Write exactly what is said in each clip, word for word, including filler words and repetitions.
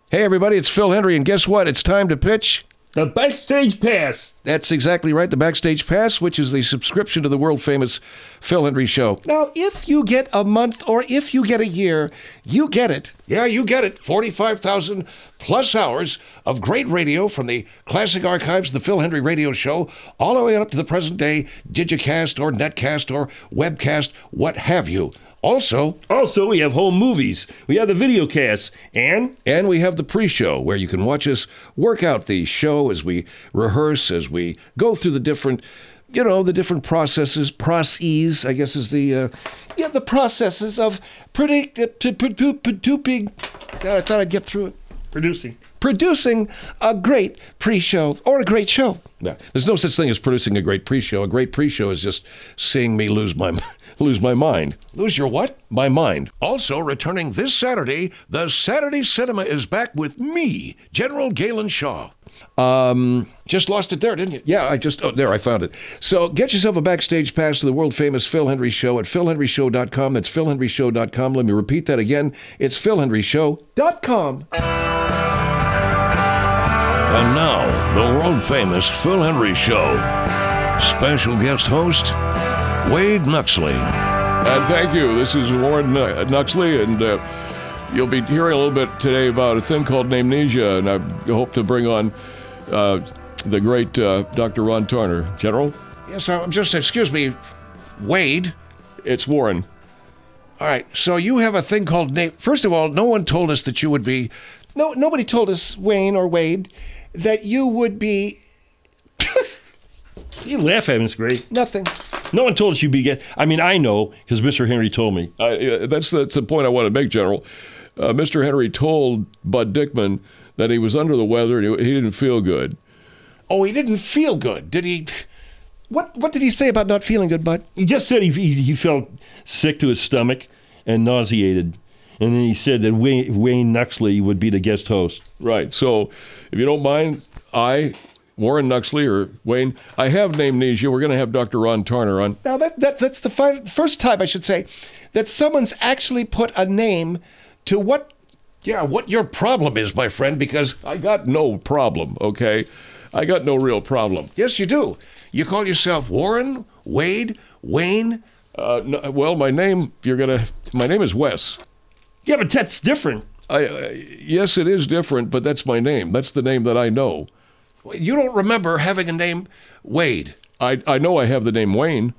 Hey, everybody, it's Phil Hendrie, and guess what? It's time to pitch the Backstage Pass. That's exactly right, the Backstage Pass, which is the subscription to the world-famous Phil Hendrie Show. Now, if you get a month or if you get a year, you get it. Yeah, you get it. forty-five thousand plus hours of great radio from the classic archives of the Phil Hendrie Radio Show, all the way up to the present day Digicast or Netcast or Webcast, what have you. Also, Also, we have home movies. We have the video casts. And? And we have the pre-show, where you can watch us work out the show as we rehearse, as we go through the different, you know, the different processes, processes, I guess is the, uh, yeah, the processes of predict, uh, p- p- p- p- God, I thought I'd get through it. Producing. Producing a great pre-show or a great show. Yeah, there's no such thing as producing a great pre-show. A great pre-show is just seeing me lose my lose my mind. Lose your what? My mind. Also returning this Saturday, the Saturday Cinema is back with me, General Galen Shaw. Um, just lost it there, didn't you? Yeah, I just, oh, there, I found it. So get yourself a backstage pass to the world-famous Phil Hendrie Show at phil hendrie show dot com. That's phil hendrie show dot com. Let me repeat that again. It's phil hendrie show dot com. And now, the world-famous Phil Hendrie Show. Special guest host, Wade Nuxley. And thank you. This is Warren Nuxley, and uh, you'll be hearing a little bit today about a thing called amnesia, and I hope to bring on uh, the great uh, Doctor Ron Tarner. General? Yes, I'm just, excuse me, Wade? It's Warren. All right, so you have a thing called name. First of all, no one told us that you would be, no, nobody told us, Wayne or Wade, that you would be... You laugh at me, it's great. Nothing. No one told us you'd be get. I mean, I know, because Mister Hendrie told me. I, uh, that's, that's the point I want to make, General. Uh, Mister Hendrie told Bud Dickman that he was under the weather and he, he didn't feel good. Oh, he didn't feel good, did he? What What did he say about not feeling good, Bud? He just said he, he, he felt sick to his stomach and nauseated. And then he said that Wayne, Wayne Nuxley would be the guest host. Right. So, if you don't mind, I, Warren Nuxley, or Wayne, I have amnesia. We're going to have Doctor Ron Tarner on. Now, that, that that's the fi- first time, I should say, that someone's actually put a name to what, yeah, what your problem is, my friend, because I got no problem, okay? I got no real problem. yes, you do. You call yourself Warren, Wade, Wayne. Uh, no, well, my name, you're going to, my name is Wes. Yeah, but that's different. I, uh, yes, it is different, but that's my name. That's the name that I know. You don't remember having a name Wade. I, I know I have the name Wayne.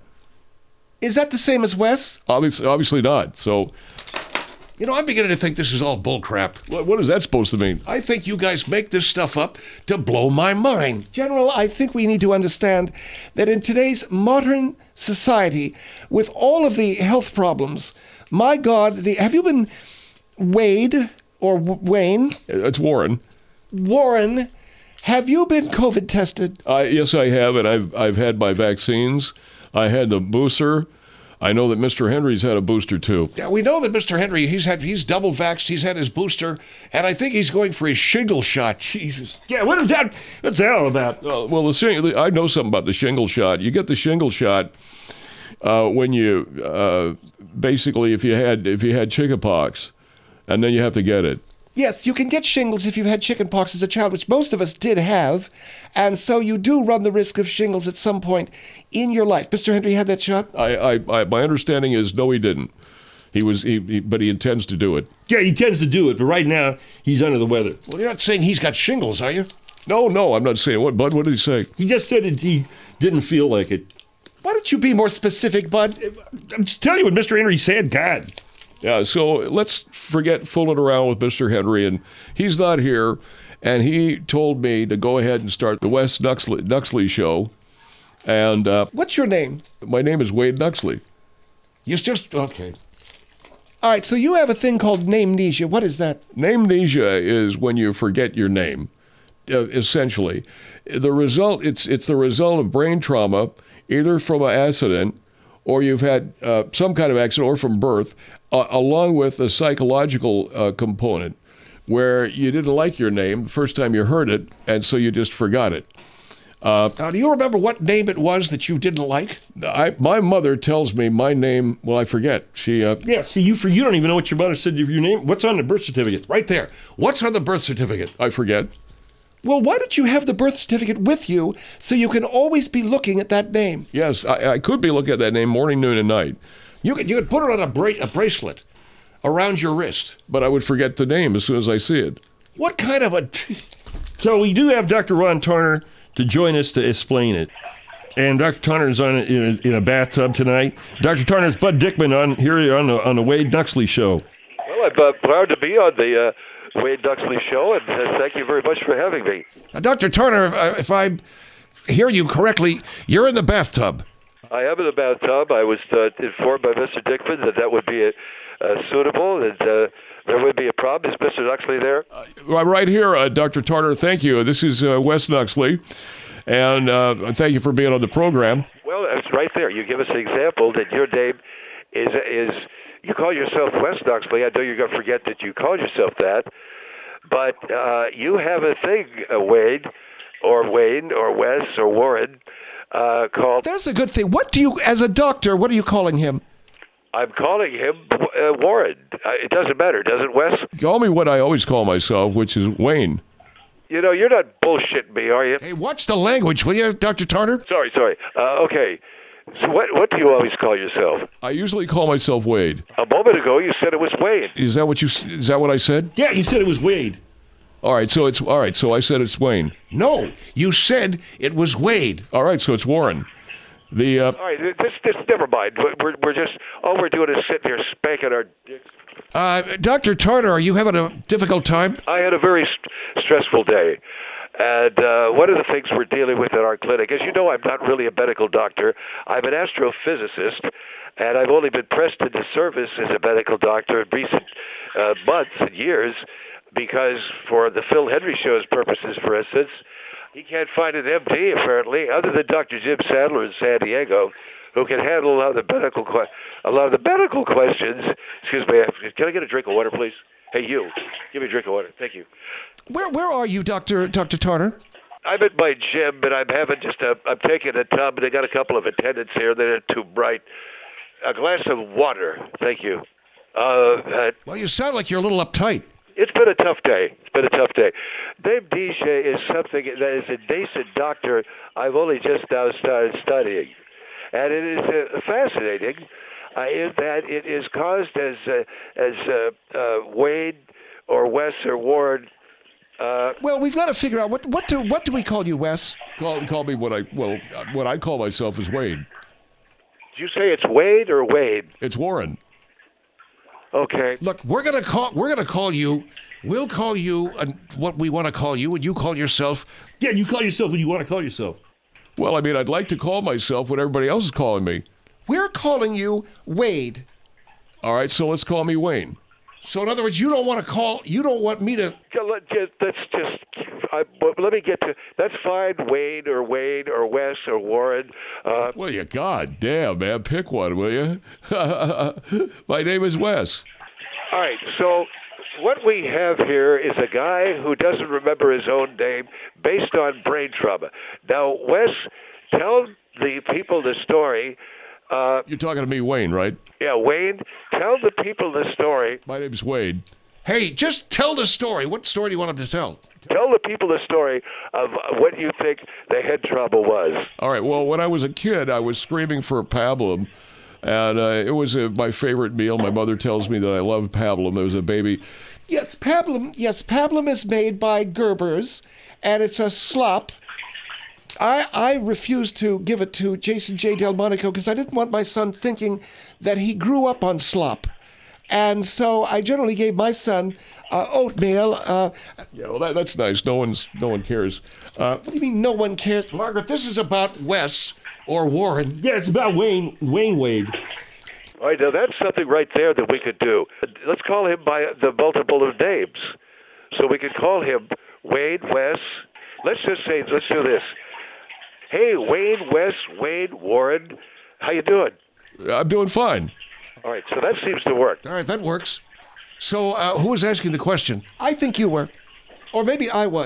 Is that the same as Wes? Obviously, obviously not. So, You know, I'm beginning to think this is all bullcrap. what, what is that supposed to mean? I think you guys make this stuff up to blow my mind. General, I think we need to understand that in today's modern society, with all of the health problems, my God, the have you been Wade or W- Wayne? It's Warren. Warren, have you been COVID tested? I, yes, I have, and I've I've had my vaccines. I had the booster. I know that Mister Hendrie's had a booster too. Yeah, we know that Mister Hendrie, he's had he's double vaxxed, he's had his booster, and I think he's going for his shingle shot. Jesus. Yeah, what is that? What's that all about? Uh, well, the shing- I know something about the shingle shot. You get the shingle shot uh, when you uh, basically if you had if you had chickenpox, and then you have to get it. Yes, you can get shingles if you've had chickenpox as a child, which most of us did have, and so you do run the risk of shingles at some point in your life. Mister Hendrie had that shot? I, I, I my understanding is no, he didn't. He was, he, he, but he intends to do it. Yeah, he tends to do it, but right now he's under the weather. Well, you're not saying he's got shingles, are you? No, no, I'm not saying what. Bud, what did he say? He just said that he didn't feel like it. Why don't you be more specific, Bud? I'm just telling you what Mister Hendrie said. God. Yeah, so let's forget fooling around with Mister Hendrie, and he's not here, and he told me to go ahead and start the Wes Nuxley, Nuxley show, and uh, What's your name? my name is Wade Nuxley. You just, okay. All right, so you have a thing called namnesia. What is that? Namnesia is when you forget your name, uh, essentially. The result, it's it's the result of brain trauma, either from an accident, or you've had uh, some kind of accident, or from birth, uh, along with a psychological uh, component, where you didn't like your name the first time you heard it, and so you just forgot it. Uh, now, do you remember what name it was that you didn't like? I, my mother tells me my name, well, I forget. She, uh, Yeah, see, you for you don't even know what your mother said your name. What's on the birth certificate? Right there. What's on the birth certificate? I forget. Well, why don't you have the birth certificate with you so you can always be looking at that name? Yes, I, I could be looking at that name morning, noon, and night, You could, you could put it on a, bra- a bracelet around your wrist. but I would forget the name as soon as I see it. What kind of a... So we do have Doctor Ron Tarner to join us to explain it. And Doctor Tarner is on in a, in a bathtub tonight. Doctor Tarner's Bud Dickman on here on the on the Wade Nuxley Show. Well, I'm uh, proud to be on the uh, Wade Nuxley Show, and uh, thank you very much for having me. Now, Doctor Turner, uh, if I hear you correctly, you're in the bathtub. I am in the bathtub. I was uh, informed by Mister Dickman that that would be uh, suitable, and uh, there would be a problem. Is Mister Nuxley there? Uh, right here, uh, Doctor Tarter, thank you. This is uh, Wes Nuxley, and uh, thank you for being on the program. Well, it's right there. You give us an example that your name is is you call yourself Wes Nuxley. I know you're going to forget that you call yourself that, but uh, you have a thing, uh, Wade, or Wayne, or Wes, or Warren, uh, called. That's a good thing. What do you, as a doctor, what are you calling him? I'm calling him uh, Warren. Uh, it doesn't matter, does it, Wes? Call me what I always call myself, which is Wayne. You know, you're not bullshitting me, are you? Hey, watch the language, will you, Doctor Turner? Sorry, sorry. Uh, okay. So what what do you always call yourself? I usually call myself Wade. A moment ago, you said it was Wayne. Is that what you? Is that what I said? Yeah, you said it was Wade. All right, so it's all right. So I said it's Wayne. No, you said it was Wade. All right, so it's Warren. The uh, All right, this this never mind. We're we're just all we're doing is sitting here spanking our dicks. Uh, Doctor Turner, are you having a difficult time? I had a very st- stressful day. And uh, one of the things we're dealing with in our clinic, as you know, I'm not really a medical doctor. I'm an astrophysicist, and I've only been pressed into service as a medical doctor in recent uh, months and years because for the Phil Henry Show's purposes, for instance, he can't find an M D, apparently, other than Doctor Jim Sadler in San Diego, who can handle a lot of the medical, que- a lot of the medical questions. Excuse me, can I get a drink of water, please? Hey, you, give me a drink of water. Thank you. Where where are you, Doctor Doctor Turner? I'm at my gym, but I'm having just a, I'm taking a tub, and they got a couple of attendants here. They're not too bright. A glass of water. Thank you. Uh, uh, Well, you sound like you're a little uptight. it's been a tough day. It's been a tough day. Dave Dichet is something that is a nascent doctor I've only just now started studying. And it is uh, fascinating uh, in that it is caused as uh, as uh, uh, Wade or Wes or Warren. Uh, Well, we've got to figure out what what do what do we call you, Wes? call call me what I well uh, what I call myself is Wade. did you say it's Wade or Wade? It's Warren. Okay. Look, we're gonna call we're gonna call you. We'll call you uh, what we want to call you, and you call yourself. Yeah, you call yourself what you want to call yourself. Well, I mean, I'd like to call myself what everybody else is calling me. We're calling you Wade. All right, so let's call me Wayne. So in other words, you don't want to call. You don't want me to. Yeah, let- just- That's just. I, but let me get to. That's fine. Wade or Wade or Wes or Warren. Uh, Well, you god damn, man, pick one, will you? My name is Wes. all right. So what we have here is a guy who doesn't remember his own name based on brain trauma. Now, Wes, tell the people the story. Uh, You're talking to me, Wayne, right? yeah, Wayne, tell the people the story. My name's Wade. Hey, just tell the story. What story do you want him to tell? Tell the people the story of what you think the head trauma was. All right, well, when I was a kid, I was screaming for pablum, and uh, it was uh, my favorite meal. My mother tells me that I love pablum. There was a baby. Yes, pablum. Yes, pablum is made by Gerber's, and it's a slop. I I refused to give it to Jason J. Delmonico because I didn't want my son thinking that he grew up on slop. And so I generally gave my son uh, oatmeal. Uh, Yeah, well, that, that's nice. No one's, no one cares. Uh, what do you mean no one cares? Margaret, this is about Wes or Warren. Yeah, it's about Wayne Wayne Wade. All right, now that's something right there that we could do. Let's call him by the multiple of names. So we could call him Wayne, Wes. Let's just say, let's do this. Hey, Wayne, Wes, Wayne, Warren, how you doing? I'm doing fine. All right, so that seems to work. All right, that works. So uh, who was asking the question? I think you were. Or maybe I was.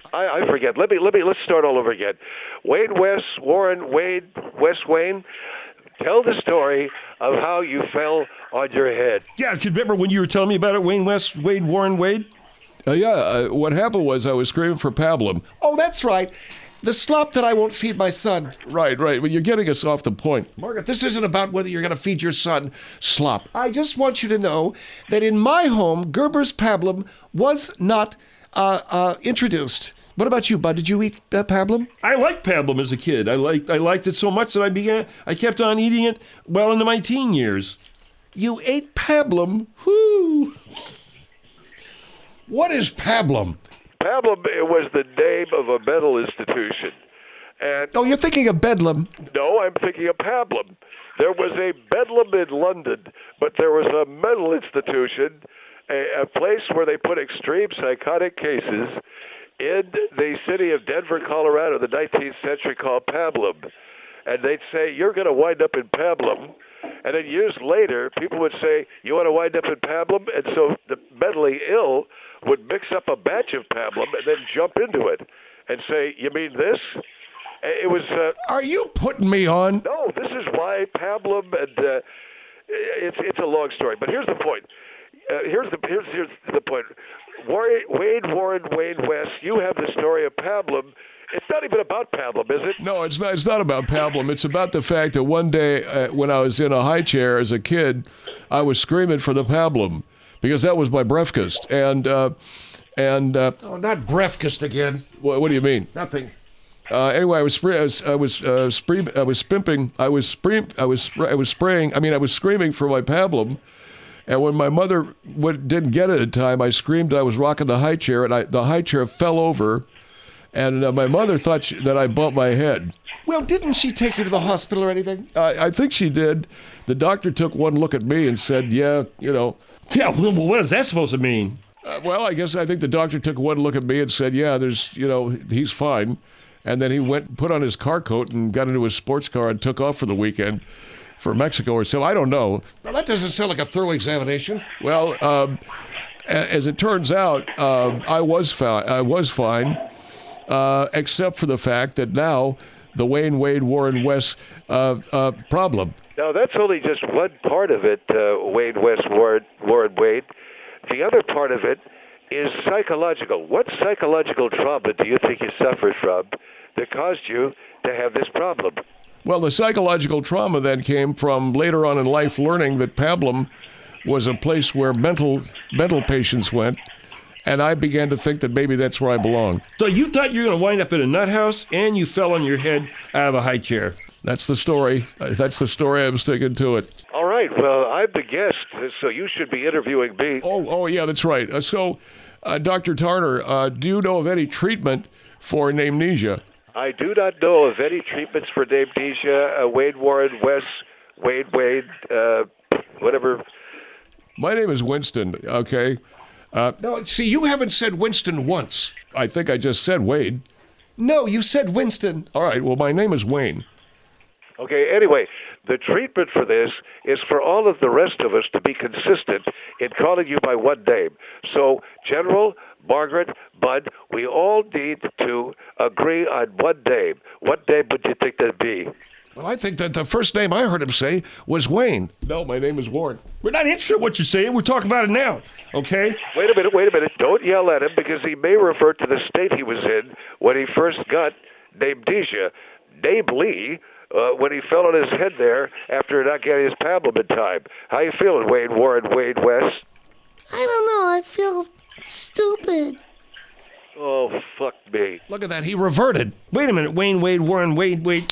I, I forget. Let me let me let's start all over again. Wayne West, Warren Wade, West Wayne. Tell the story of how you fell on your head. Yeah, do you remember when you were telling me about it, Wayne West, Wade, Warren, Wade? Uh, yeah, uh, what happened was I was screaming for pablum. Oh, that's right. The slop that I won't feed my son. Right, right. But you're getting us off the point. Margaret, this isn't about whether you're going to feed your son slop. I just want you to know that in my home, Gerber's pablum was not uh, uh, introduced. What about you, Bud? Did you eat uh, pablum? I liked pablum as a kid. I liked I liked it so much that I began. I kept on eating it well into my teen years. You ate pablum? Whoo! What is pablum? Pablum was the name of a mental institution. And Oh, you're thinking of Bedlam. no, I'm thinking of Pablum. There was a Bedlam in London, but there was a mental institution, a, a place where they put extreme psychotic cases in the city of Denver, Colorado, the nineteenth century, called Pablum. And they'd say, you're going to wind up in Pablum. And then years later, people would say, you want to wind up in Pablum? And so the mentally ill would mix up a batch of Pablum and then jump into it and say, you mean this? It was... Uh, Are you putting me on? no, this is why Pablum, and uh, it's it's a long story. But here's the point. Uh, here's the here's here's the point. Warren, Wade Warren Wayne West, you have the story of Pablum. It's not even about Pablum, is it? No, it's not. It's not about pablum. It's about the fact that one day uh, when I was in a high chair as a kid, I was screaming for the pablum because that was my breakfast. And uh, and uh, Oh, not Brefkist again. what, what do you mean? Nothing. Uh, anyway, I was spray, I was I was uh, spree, I was spimping. I was spree, I was spray, I was spraying. I mean, I was screaming for my pablum. And when my mother would, didn't get it in time, I screamed. I was rocking the high chair, and I, the high chair fell over. And uh, my mother thought she, that I bumped my head. Well, didn't she take you to the hospital or anything? I, I think she did. The doctor took one look at me and said, "Yeah, you know." Yeah, well, what is that supposed to mean? Uh, well, I guess I think the doctor took one look at me and said, "Yeah, there's, you know, he's fine." And then he went, put on his car coat, and got into his sports car and took off for the weekend for Mexico or so. I don't know. Well, that doesn't sound like a thorough examination. Well, um, a- as it turns out, um, I was fi- I was fine, uh, except for the fact that now the Wayne Wade Warren West uh, uh, problem. Now, that's only just one part of it, uh, Wade West Warren, Warren Wade. The other part of it is psychological. What psychological trauma do you think you suffered from that caused you to have this problem? Well, the psychological trauma then came from later on in life learning that pablum was a place where mental mental patients went, and I began to think that maybe that's where I belong. So you thought you were going to wind up in a nut house, and you fell on your head out of a high chair. That's the story. Uh, That's the story. I'm sticking to it. All right, well, I'm the guest, so you should be interviewing me. Oh, oh yeah, that's right. Uh, so, uh, Doctor Tarner, uh, do you know of any treatment for amnesia? I do not know of any treatments for amnesia. Uh, Wade Warren West, Wade Wade, uh, whatever. My name is Winston, okay? Uh, No, see, you haven't said Winston once. I think I just said Wade. No, you said Winston. All right, well, my name is Wayne. Okay, anyway, the treatment for this is for all of the rest of us to be consistent in calling you by one name. So, General, Margaret, Bud, we all need to agree on one name. What name would you think that'd be? Well, I think that the first name I heard him say was Wayne. No, my name is Warren. We're not interested in what you're saying. We're talking about it now, okay? Wait a minute, wait a minute. Don't yell at him because he may refer to the state he was in when he first got amnesia, namely uh, when he fell on his head there after not getting his pablum in time. How you feeling, Wade Warren, Wade West? I don't know. I feel stupid. Oh, fuck me. Look at that. He reverted. Wait a minute, Wayne, Wade, Warren, Wade, Wade.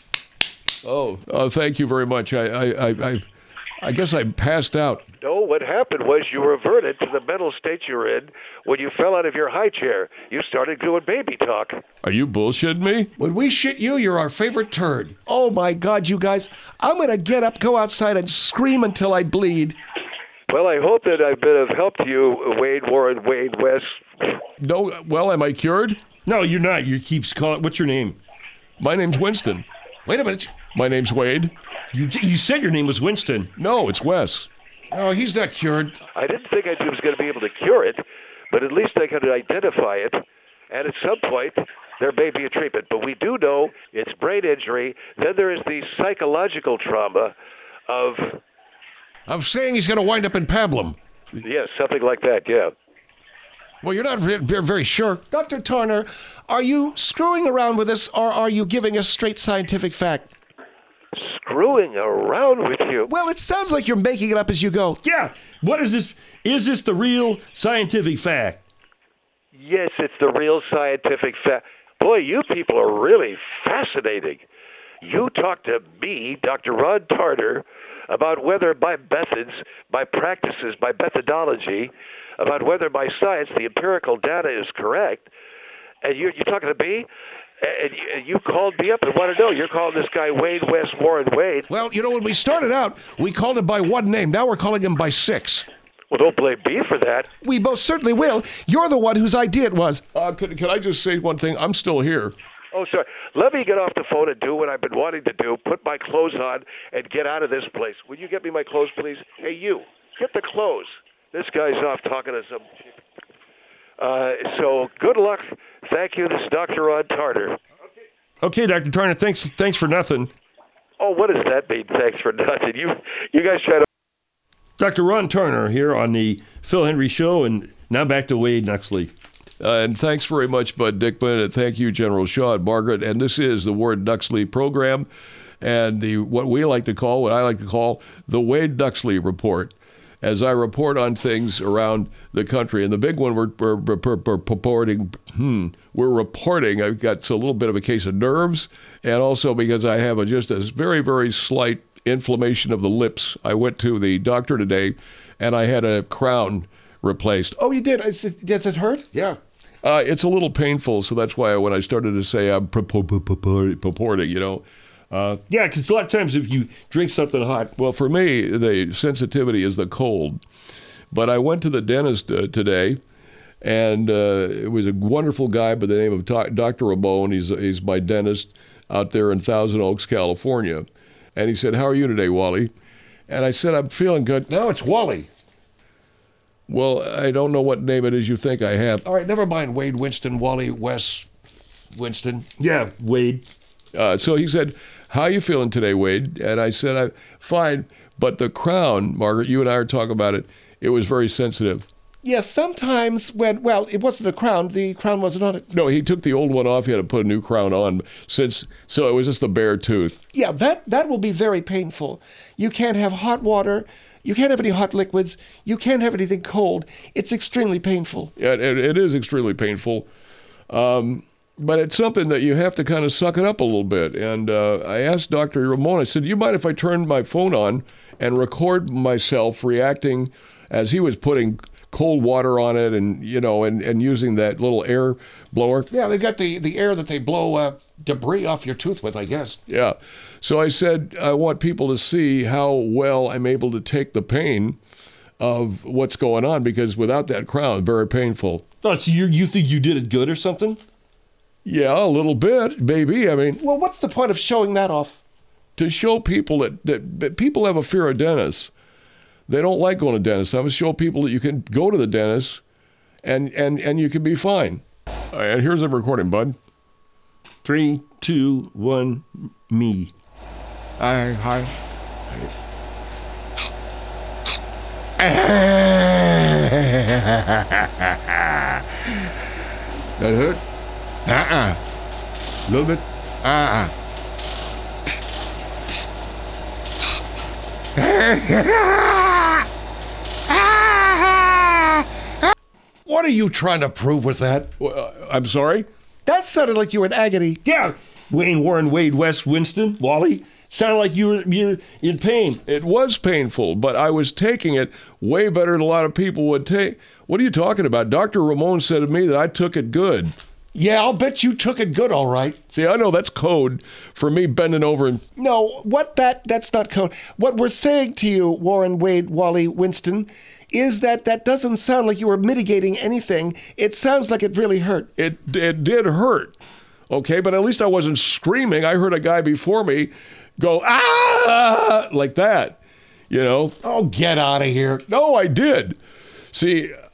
Oh, uh, thank you very much. I, I, I, I, I guess I passed out. No, what happened was you reverted to the mental state you were in when you fell out of your high chair. You started doing baby talk. Are you bullshitting me? When we shit you, you're our favorite turd. Oh, my God, you guys. I'm going to get up, go outside, and scream until I bleed. Well, I hope that I've been of help to you, Wade Warren, Wade West. No, well, am I cured? No, you're not. You keep calling. What's your name? My name's Winston. Wait a minute. My name's Wade. You you said your name was Winston. No, it's Wes. No, he's not cured. I didn't think I was going to be able to cure it, but at least I could identify it and at some point there may be a treatment. But we do know it's brain injury. Then there is the psychological trauma of, Of saying he's going to wind up in pablum. yes, something like that, yeah. Well, you're not very, very, very sure. Doctor Turner, are you screwing around with us, or are you giving us straight scientific fact? Screwing around with you. Well, it sounds like you're making it up as you go. Yeah. What is this? Is this the real scientific fact? Yes, it's the real scientific fact. Boy, you people are really fascinating. You talk to me, Doctor Ron Tarter, about whether my methods, my practices, my methodology, about whether my science, the empirical data is correct, and you're, you're talking to me, and you, and you called me up and want to know. You're calling this guy Wade West Warren Wade. Well, you know, when we started out, we called him by one name. Now we're calling him by six. Well, don't blame me for that. We most certainly will. You're the one whose idea it was. Uh, can, can I just say one thing? I'm still here. Oh, sorry. Let me get off the phone and do what I've been wanting to do, put my clothes on, and get out of this place. Will you get me my clothes, please? Hey, you, get the clothes. This guy's off talking to some... Uh, so, good luck. Thank you. This is Doctor Ron Tarter. Okay, Doctor Turner, thanks thanks for nothing. Oh, what does that mean? Thanks for nothing. You, you guys try to... Doctor Ron Turner here on the Phil Hendrie Show, and now back to Wade Nuxley. Uh, and thanks very much, Bud Dickman, and thank you, General Shaw and Margaret. And this is the Ward Nuxley program, and the what we like to call, what I like to call, the Wade Nuxley Report, as I report on things around the country. And the big one we're, we're, we're, we're reporting, hmm, we're reporting, I've got a little bit of a case of nerves, and also because I have a, just a very, very slight inflammation of the lips. I went to the doctor today, and I had a crown replaced. Oh, you did? Is it, does it hurt? Yeah. Uh, it's a little painful, so that's why when I started to say I'm purporting, you know. Uh, Yeah, because a lot of times if you drink something hot, well, for me, the sensitivity is the cold. But I went to the dentist uh, today, and uh, it was a wonderful guy by the name of Doctor Ramon. He's, he's my dentist out there in Thousand Oaks, California. And he said, "How are you today, Wally?" And I said, "I'm feeling good." No, it's Wally. Well, I don't know what name it is you think I have. All right, never mind. Wade Winston, Wally West Winston. yeah, Wade. Uh, so he said, "How you feeling today, Wade?" And I said, "I'm fine, but the crown, Margaret, you and I are talking about it, it was very sensitive." Yes, sometimes when, well, it wasn't a crown. The crown wasn't on it. No, he took the old one off. He had to put a new crown on, since so it was just the bare tooth. Yeah, that, that will be very painful. You can't have hot water. You can't have any hot liquids. You can't have anything cold. It's extremely painful. Yeah, it, it is extremely painful. Um, but it's something that you have to kind of suck it up a little bit. And uh, I asked Doctor Ramon, I said, "You mind if I turn my phone on and record myself reacting as he was putting cold water on it and, you know, and, and using that little air blower?" Yeah, they got the, the air that they blow uh, debris off your tooth with, I guess. Yeah. So I said, I want people to see how well I'm able to take the pain of what's going on, because without that crown, very painful. Oh, so you you think you did it good or something? Yeah, a little bit, maybe. I mean, Well, what's the point of showing that off? to show people that, that, that people have a fear of dentists. They don't like going to dentists. I would show people that you can go to the dentist and, and, and you can be fine. All right, and here's a recording, bud. Three, two, one, me. Hi, hi. That hurt? Uh-uh. A little bit? Uh-uh. What are you trying to prove with that? Well, uh, I'm sorry? That sounded like you were in agony. Yeah, Wayne Warren Wade West Winston Wally. Sounded like you were you're in pain. It was painful, but I was taking it way better than a lot of people would take. What are you talking about? Doctor Ramon said to me that I took it good. Yeah, I'll bet you took it good, all right. See, I know that's code for me bending over and... No, what that, that's not code. What we're saying to you, Warren Wade Wally Winston, is that that doesn't sound like you were mitigating anything. It sounds like it really hurt. It, it did hurt, okay? But at least I wasn't screaming. I heard a guy before me go, ah, like that, you know? Oh, get out of here. No, I did. See,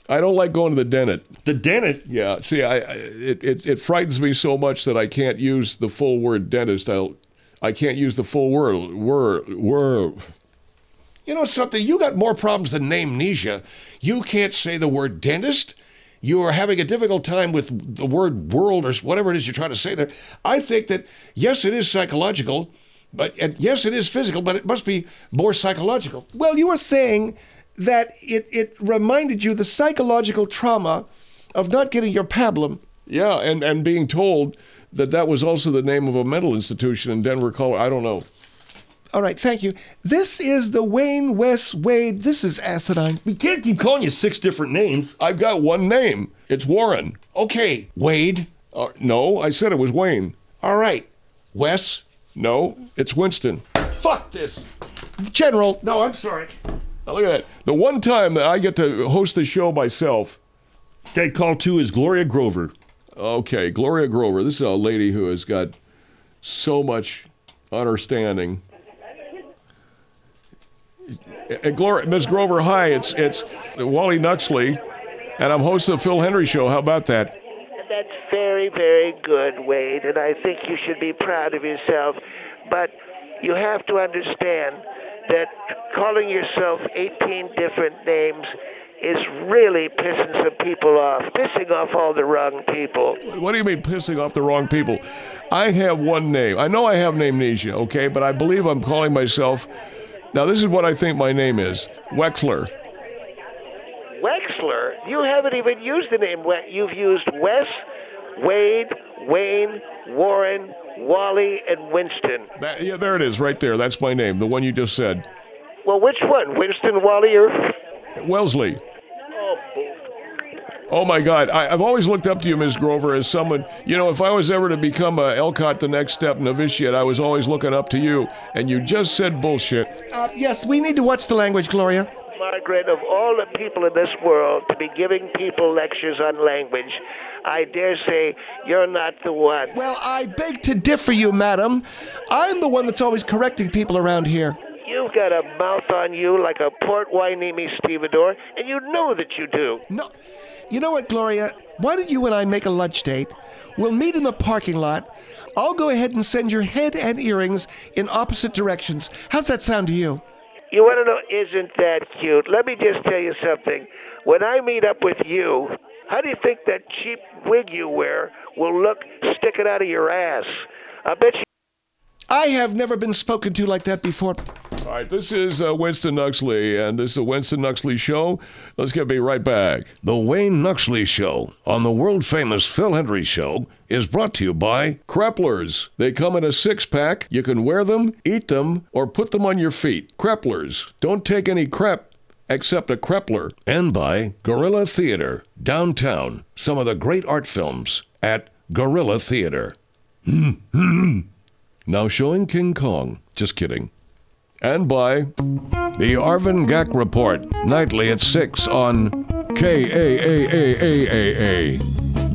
I don't like going to the dentist. The dentist? Yeah, see, I, I it, it it frightens me so much that I can't use the full word dentist. I'll, I can't use the full word, word, word. You know something? You got more problems than namnesia. You can't say the word dentist. You are having a difficult time with the word world or whatever it is you're trying to say there. I think that, yes, it is psychological, but and yes, it is physical, but it must be more psychological. Well, you were saying that it, it reminded you the psychological trauma of not getting your pablum. Yeah, and, and being told that that was also the name of a mental institution in Denver, Colorado. I don't know. All right, thank you. This is the Wayne West Wade. This is asinine. We can't keep calling you six different names. I've got one name. It's Warren. Okay, Wade. Uh, no, I said it was Wayne. All right, Wes. No, it's Winston. Fuck this. General. No, I'm sorry. Now look at that. The one time that I get to host the show myself. Okay, call two is Gloria Grover. Okay, Gloria Grover. This is a lady who has got so much understanding. Uh, Gloria, Miss Grover, hi. It's it's Wally Nuxley, and I'm host of the Phil Henry Show. How about that? That's very, very good, Wade, and I think you should be proud of yourself. But you have to understand that calling yourself eighteen different names is really pissing some people off, pissing off all the wrong people. What do you mean pissing off the wrong people? I have one name. I know I have namnesia, okay, but I believe I'm calling myself... Now, this is what I think my name is. Wexler. Wexler? You haven't even used the name. We- You've used Wes, Wade, Wayne, Warren, Wally, and Winston. That, yeah, there it is, right there. That's my name, the one you just said. Well, which one? Winston, Wally, or... Wellesley. Oh, Oh, my God. I, I've always looked up to you, Miss Grover, as someone, you know, if I was ever to become a Elcott the Next Step novitiate, I was always looking up to you, and you just said bullshit. Uh, yes, we need to watch the language, Gloria. Margaret, of all the people in this world to be giving people lectures on language, I dare say you're not the one. Well, I beg to differ you, madam. I'm the one that's always correcting people around here. You've got a mouth on you like a Port Hueneme stevedore, and you know that you do. No, you know what, Gloria? Why don't you and I make a lunch date? We'll meet in the parking lot. I'll go ahead and send your head and earrings in opposite directions. How's that sound to you? You want to know, isn't that cute? Let me just tell you something. When I meet up with you, how do you think that cheap wig you wear will look sticking out of your ass? I bet you... I have never been spoken to like that before. All right, this is uh, Winston Nuxley, and this is the Winston Nuxley Show. Let's get me right back. The Wayne Nuxley Show on the world-famous Phil Henry Show is brought to you by Kreplers. They come in a six-pack. You can wear them, eat them, or put them on your feet. Kreplers. Don't take any crep except a Krepler. and by Gorilla Theater, downtown. Some of the great art films at Gorilla Theater. Now showing King Kong. Just kidding. And by The Arvin Gak Report, nightly at six on K A A A A A A.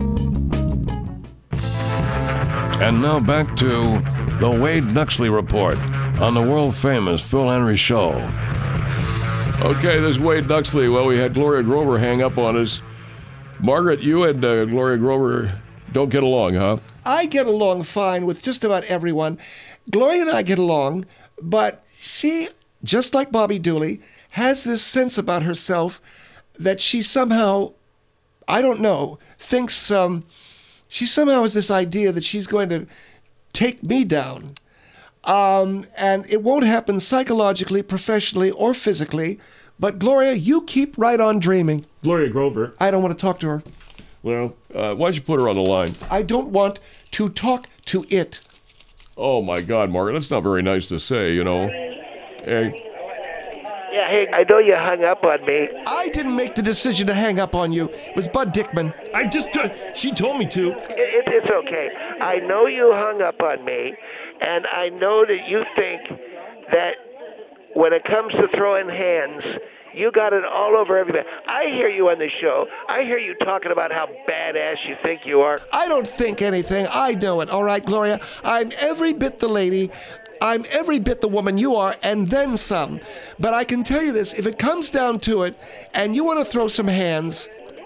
And now back to the Wade Nuxley Report on the world-famous Phil Henry Show. Okay, this is Wade Nuxley. Well, we had Gloria Grover hang up on us. Margaret, you and uh, Gloria Grover don't get along, huh? I get along fine with just about everyone. Gloria and I get along, but she, just like Bobby Dooley, has this sense about herself that she somehow, I don't know, thinks um, she somehow has this idea that she's going to take me down. Um, and it won't happen psychologically, professionally, or physically. But Gloria, you keep right on dreaming. Gloria Grover. I don't want to talk to her. Well, Uh, why don't you put her on the line? I don't want to talk to it. Oh, my God, Margaret, that's not very nice to say, you know. Hey, Yeah, hey, I know you hung up on me. I didn't make the decision to hang up on you. It was Bud Dickman. I just, uh, she told me to. It, it, it's okay. I know you hung up on me, and I know that you think that when it comes to throwing hands, you got it all over everybody. I hear you on the show. I hear you talking about how badass you think you are. I don't think anything. I know it. All right, Gloria? I'm every bit the lady. I'm every bit the woman you are, and then some. But I can tell you this. If it comes down to it, and you want to throw some hands,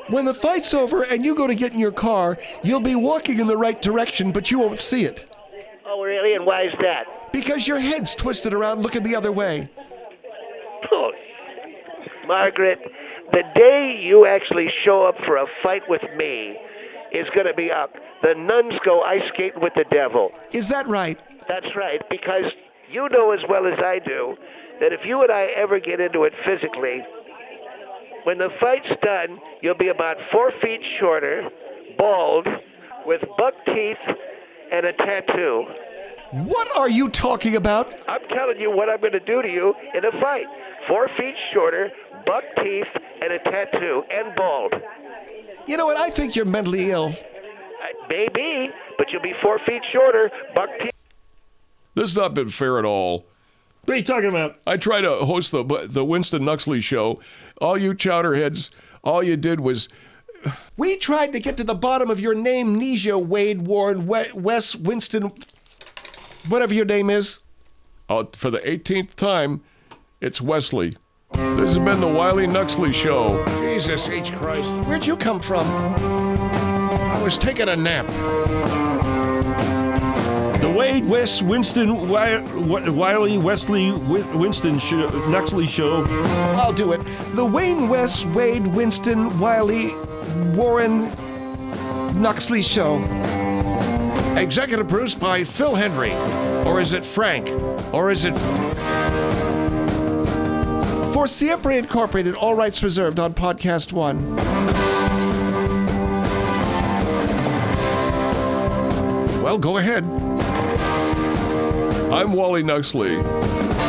When the fight's over and you go to get in your car, you'll be walking in the right direction, but you won't see it. Oh, really? And why is that? Because your head's twisted around looking the other way. Oh, Margaret, the day you actually show up for a fight with me is going to be up. The nuns go ice skating with the devil. Is that right? That's right, because you know as well as I do that if you and I ever get into it physically, when the fight's done, you'll be about four feet shorter, bald, with buck teeth, and a tattoo. What are you talking about? I'm telling you what I'm going to do to you in a fight. Four feet shorter, buck teeth, and a tattoo, and bald. You know what? I think you're mentally ill. Uh, maybe, but you'll be four feet shorter, buck teeth. This has not been fair at all. What are you talking about? I tried to host the the Winston Nuxley show. All you chowderheads, all you did was... We tried to get to the bottom of your name, Nesia Wade Warren We- Wes Winston, whatever your name is. Uh, for the eighteenth time, it's Wesley. This has been the Wiley Nuxley Show. Jesus H. Christ. Where'd you come from? I was taking a nap. The Wade West Winston Wi- Wi- Wiley Wesley Wi- Winston show, Nuxley Show. I'll do it. The Wayne West Wade Winston Wiley Warren Nuxley Show. Executive produced by Phil Hendry. Or is it Frank? Or is it... For Siempre Incorporated, all rights reserved on Podcast One. Well, go ahead. I'm Wally Nuxley.